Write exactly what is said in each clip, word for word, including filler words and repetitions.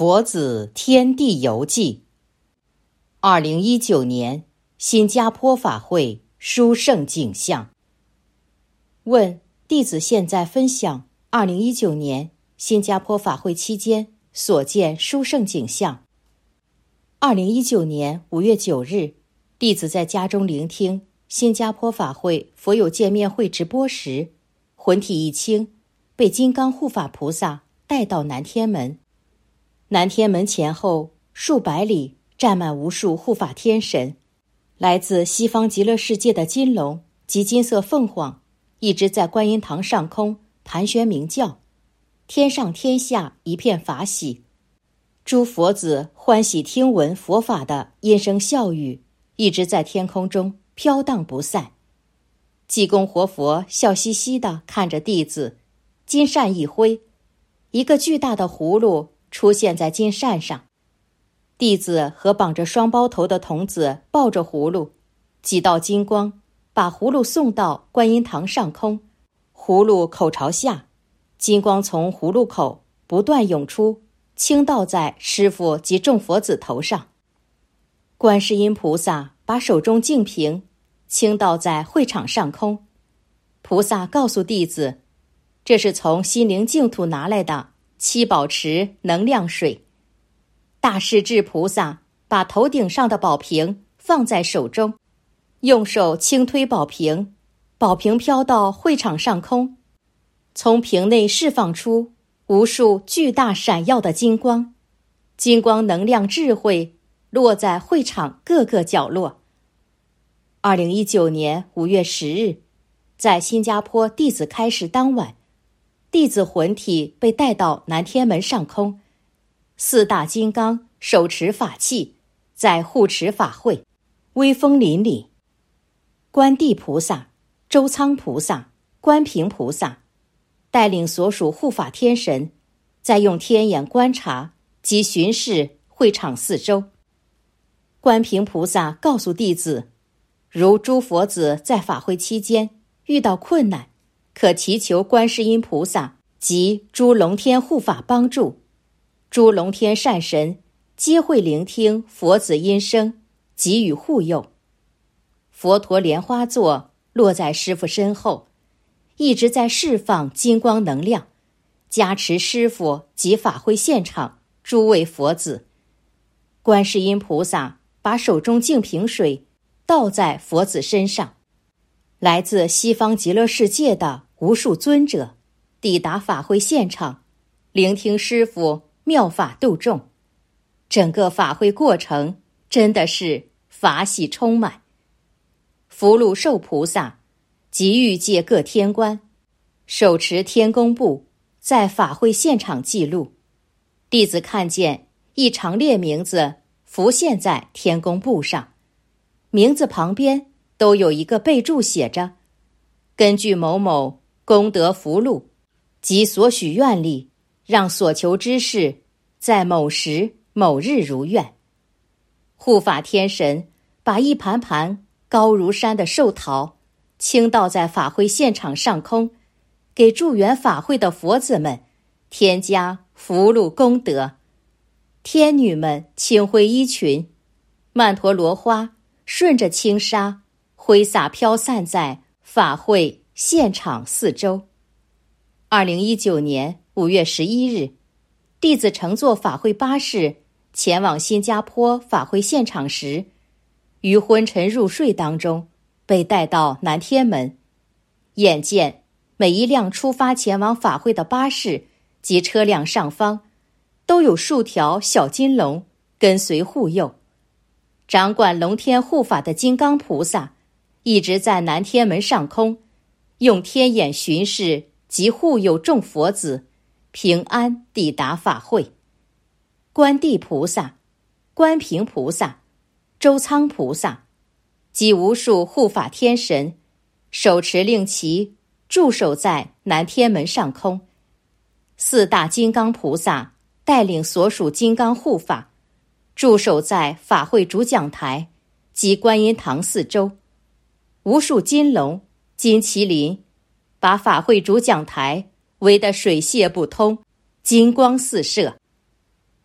佛子天地游记。二零一九年新加坡法会殊胜景象。问：弟子现在分享二零一九年新加坡法会期间所见殊胜景象。二零一九年五月九日，弟子在家中聆听新加坡法会佛友见面会直播时，魂体一清，被金刚护法菩萨带到南天门。南天门前后数百里站满无数护法天神，来自西方极乐世界的金龙及金色凤凰一直在观音堂上空盘旋鸣叫，天上天下一片法喜。诸佛子欢喜听闻佛法的音声笑语一直在天空中飘荡不散。济公活佛笑嘻嘻地看着弟子，金扇一挥，一个巨大的葫芦出现在金扇上。弟子和绑着双包头的童子抱着葫芦，几道金光把葫芦送到观音堂上空，葫芦口朝下，金光从葫芦口不断涌出，倾倒在师父及众佛子头上。观世音菩萨把手中净瓶倾倒在会场上空，菩萨告诉弟子，这是从心灵净土拿来的七宝池能量水。大势至菩萨把头顶上的宝瓶放在手中，用手轻推宝瓶，宝瓶飘到会场上空，从瓶内释放出无数巨大闪耀的金光，金光能量智慧落在会场各个角落。二零一九年五月十日，在新加坡弟子开示当晚，弟子魂体被带到南天门上空，四大金刚手持法器，在护持法会，威风凛凛。观地菩萨、周仓菩萨、观平菩萨带领所属护法天神，在用天眼观察及巡视会场四周。观平菩萨告诉弟子，如诸佛子在法会期间遇到困难，可祈求观世音菩萨及诸龙天护法帮助，诸龙天善神皆会聆听佛子音声，给予护佑。佛陀莲花座落在师父身后，一直在释放金光能量，加持师父及法会现场诸位佛子。观世音菩萨把手中净瓶水倒在佛子身上，来自西方极乐世界的无数尊者抵达法会现场，聆听师父妙法度众。整个法会过程真的是法喜充满。福禄寿菩萨及欲界各天官手持天宫簿，在法会现场记录。弟子看见一长列名字浮现在天宫簿上，名字旁边都有一个备注，写着根据某某功德福禄及所许愿力，让所求之事在某时某日如愿。护法天神把一盘盘高如山的寿桃倾倒在法会现场上空，给助缘法会的佛子们添加福禄功德。天女们轻挥衣裙，曼陀罗花顺着轻纱挥洒飘散在法会现场四周。二零一九年五月十一日，弟子乘坐法会巴士前往新加坡法会现场时，于昏沉入睡当中被带到南天门。眼见每一辆出发前往法会的巴士及车辆上方都有数条小金龙跟随护佑。掌管龙天护法的金刚菩萨一直在南天门上空，用天眼巡视及护佑众佛子平安抵达法会。观地菩萨、观平菩萨、周仓菩萨及无数护法天神手持令旗驻守在南天门上空。四大金刚菩萨带领所属金刚护法驻守在法会主讲台及观音堂四周。无数金龙、金麒麟把法会主讲台围得水泄不通，金光四射。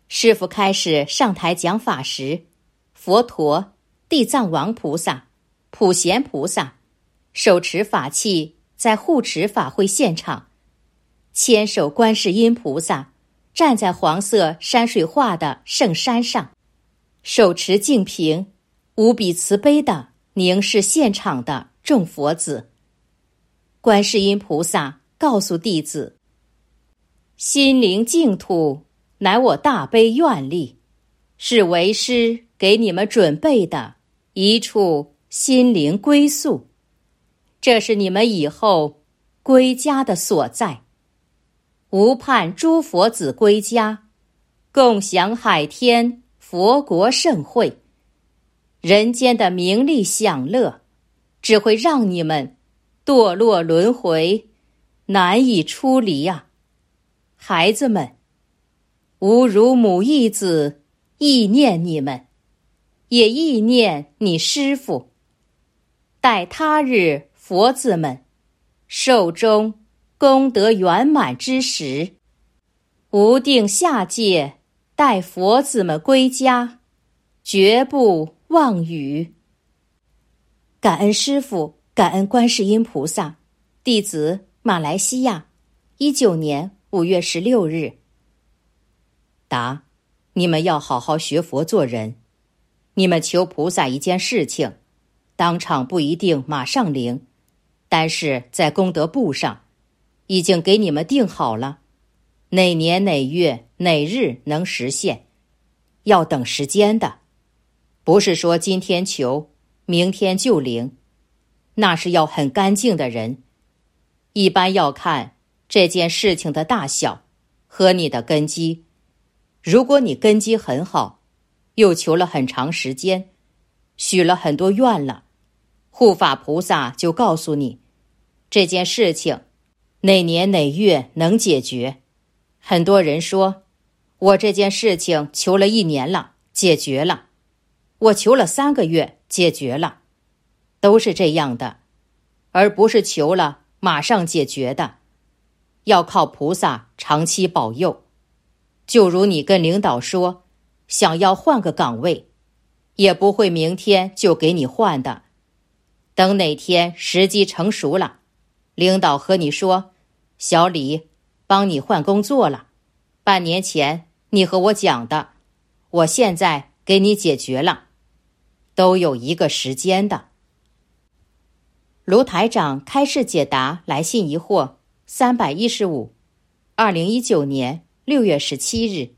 师父开始上台讲法时，佛陀、地藏王菩萨、普贤菩萨手持法器在护持法会现场，牵手观世音菩萨站在黄色山水画的圣山上，手持净瓶，无比慈悲地凝视现场的众佛子。观世音菩萨告诉弟子，心灵净土乃我大悲愿力，是为师给你们准备的一处心灵归宿，这是你们以后归家的所在。吾盼诸佛子归家，共享海天佛国盛会。人间的名利享乐，只会让你们堕落轮回，难以出离啊！孩子们，吾如母忆子，忆念你们，也忆念你师父。待他日佛子们寿终功德圆满之时，吾定下界带佛子们归家，绝不忘语。感恩师父，感恩观世音菩萨。弟子马来西亚，一九年五月十六日。答：你们要好好学佛做人。你们求菩萨一件事情，当场不一定马上灵，但是在功德簿上已经给你们定好了，哪年哪月哪日能实现，要等时间的。不是说今天求，明天就灵，那是要很干净的人。一般要看这件事情的大小和你的根基。如果你根基很好，又求了很长时间，许了很多愿了，护法菩萨就告诉你，这件事情哪年哪月能解决。很多人说，我这件事情求了一年了，解决了；我求了三个月，解决了。都是这样的，而不是求了马上解决的，要靠菩萨长期保佑。就如你跟领导说，想要换个岗位，也不会明天就给你换的。等哪天时机成熟了，领导和你说，小李，帮你换工作了，半年前你和我讲的，我现在给你解决了，都有一个时间的。卢台长开示解答来信疑惑三百一十五，二零一九年六月十七日。